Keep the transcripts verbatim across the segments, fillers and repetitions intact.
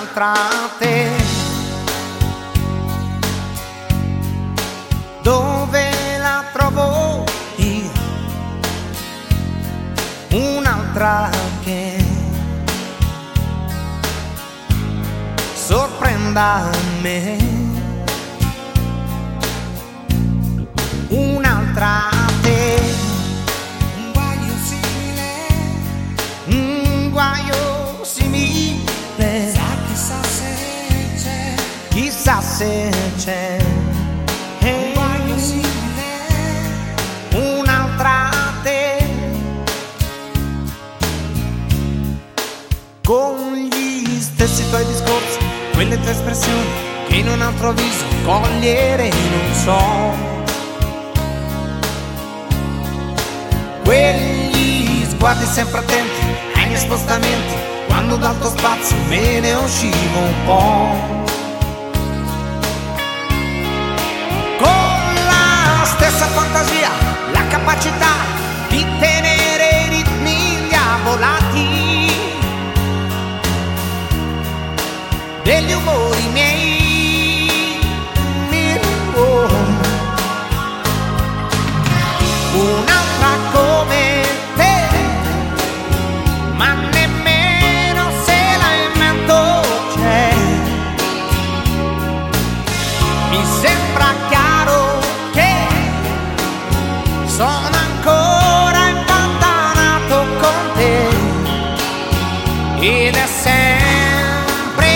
un'altra te. Dove la trovo io? Un'altra che sorprenda me. Un'altra te. Un guaio simile. Un guaio simile. Sa, chissà se c'è. Chissà se c'è. Un guaio simile. Un'altra te. Con gli stessi tuoi discorsi, quelle tue espressioni che in un altro viso cogliere non so. Quegli sguardi sempre attenti ai miei spostamenti, quando dal tuo spazio me ne uscivo un po'. Con la stessa fantasia, la capacità di tenere i ritmi diavolati degli umori miei. Oh. Un'altra come te, ma nemmeno se la invento c'è. Mi sembra chiaro che sono ancora impantanato con te, ed è sempre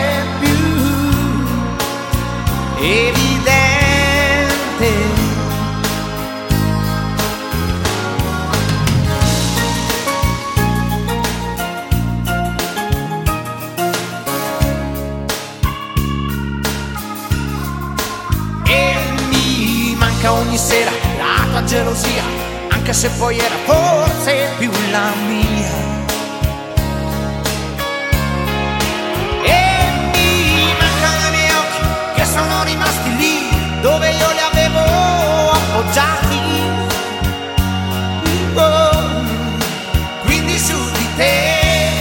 evidente. E mi manca ogni sera la tua gelosia, anche se poi era forse più la mia. Sono rimasti lì dove io li avevo appoggiati. Oh, quindi su di te.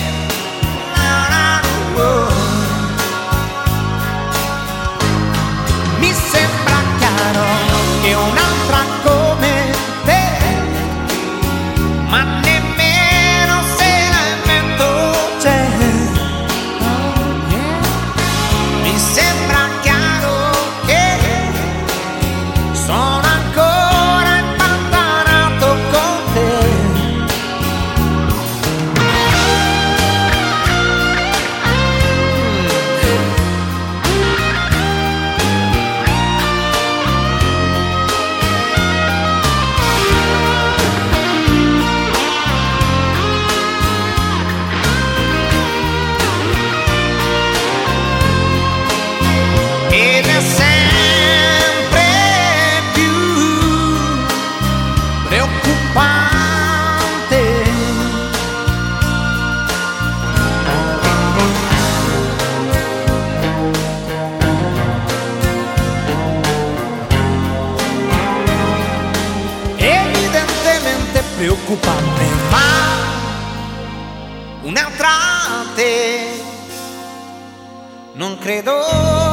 Oh, mi sembra chiaro che un'altra come te, ma nemmeno se la invento c'è. Mi sembra sono ancora impantanato con te. Ed è sempre preoccupante. Evidentemente preoccupante, ma un'altra te non credo